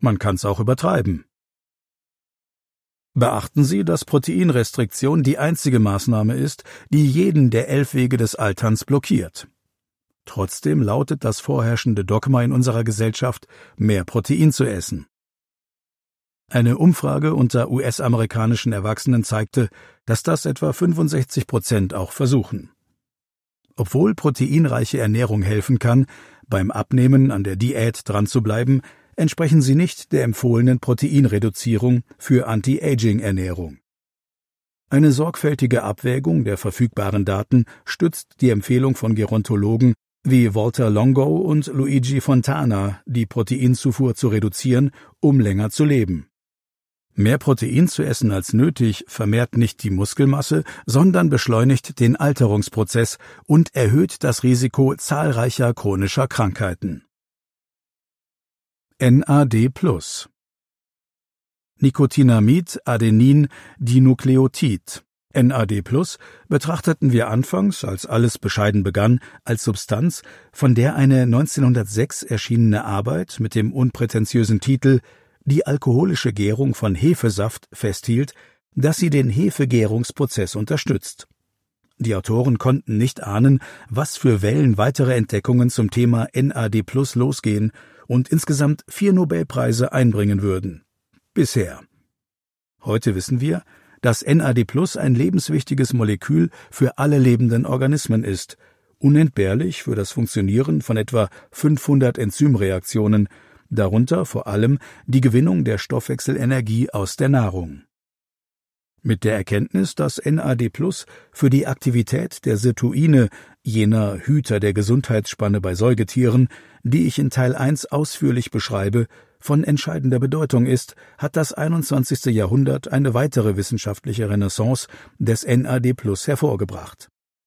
Man kann's auch übertreiben. Beachten Sie, dass Proteinrestriktion die einzige Maßnahme ist, die jeden der 11 Wege des Alterns blockiert. Trotzdem lautet das vorherrschende Dogma in unserer Gesellschaft, mehr Protein zu essen. Eine Umfrage unter US-amerikanischen Erwachsenen zeigte, dass das etwa 65% auch versuchen. Obwohl proteinreiche Ernährung helfen kann, beim Abnehmen an der Diät dran zu bleiben, entsprechen sie nicht der empfohlenen Proteinreduzierung für Anti-Aging-Ernährung. Eine sorgfältige Abwägung der verfügbaren Daten stützt die Empfehlung von Gerontologen wie Walter Longo und Luigi Fontana, die Proteinzufuhr zu reduzieren, um länger zu leben. Mehr Protein zu essen als nötig vermehrt nicht die Muskelmasse, sondern beschleunigt den Alterungsprozess und erhöht das Risiko zahlreicher chronischer Krankheiten. NAD+. Nicotinamid Adenin Dinukleotid. NAD+ betrachteten wir anfangs, als alles bescheiden begann, als Substanz, von der eine 1906 erschienene Arbeit mit dem unprätentiösen Titel »Die alkoholische Gärung von Hefesaft« festhielt, dass sie den Hefegärungsprozess unterstützt. Die Autoren konnten nicht ahnen, was für Wellen weitere Entdeckungen zum Thema NAD+ losgehen und insgesamt 4 Nobelpreise einbringen würden. Bisher. Heute wissen wir, dass NAD+ ein lebenswichtiges Molekül für alle lebenden Organismen ist, unentbehrlich für das Funktionieren von etwa 500 Enzymreaktionen, darunter vor allem die Gewinnung der Stoffwechselenergie aus der Nahrung. Mit der Erkenntnis, dass NAD+ für die Aktivität der Sirtuine, jener Hüter der Gesundheitsspanne bei Säugetieren, die ich in Teil 1 ausführlich beschreibe, von entscheidender Bedeutung ist, hat das 21. Jahrhundert eine weitere wissenschaftliche Renaissance des NAD+ hervorgebracht.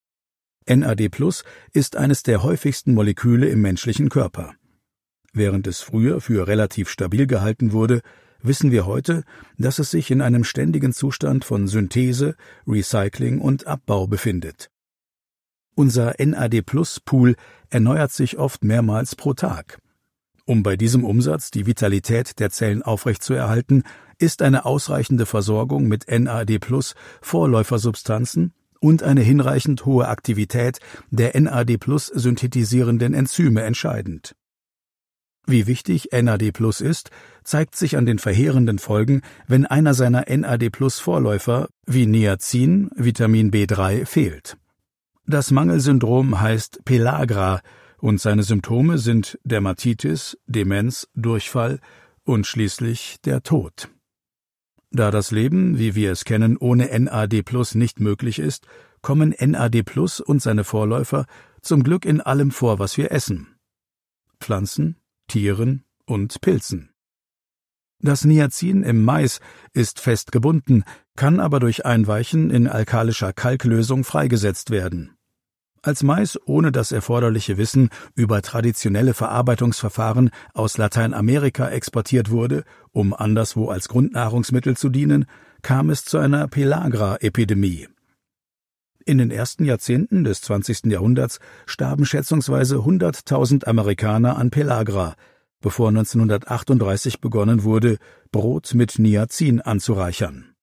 NAD+ ist eines der häufigsten Moleküle im menschlichen Körper. Während es früher für relativ stabil gehalten wurde, wissen wir heute, dass es sich in einem ständigen Zustand von Synthese, Recycling und Abbau befindet. Unser NAD+-Pool erneuert sich oft mehrmals pro Tag. Um bei diesem Umsatz die Vitalität der Zellen aufrechtzuerhalten, ist eine ausreichende Versorgung mit NAD+-Vorläufersubstanzen und eine hinreichend hohe Aktivität der NAD+-synthetisierenden Enzyme entscheidend. Wie wichtig NAD+ ist, zeigt sich an den verheerenden Folgen, wenn einer seiner NAD+-Vorläufer wie Niacin, Vitamin B3, fehlt. Das Mangelsyndrom heißt Pellagra und seine Symptome sind Dermatitis, Demenz, Durchfall und schließlich der Tod. Da das Leben, wie wir es kennen, ohne NAD+ nicht möglich ist, kommen NAD+ und seine Vorläufer zum Glück in allem vor, was wir essen. Pflanzen, Tieren und Pilzen. Das Niacin im Mais ist fest gebunden, kann aber durch Einweichen in alkalischer Kalklösung freigesetzt werden. Als Mais ohne das erforderliche Wissen über traditionelle Verarbeitungsverfahren aus Lateinamerika exportiert wurde, um anderswo als Grundnahrungsmittel zu dienen, kam es zu einer Pellagra-Epidemie. In den ersten Jahrzehnten des 20. Jahrhunderts starben schätzungsweise 100.000 Amerikaner an Pellagra, bevor 1938 begonnen wurde, Brot mit Niacin anzureichern.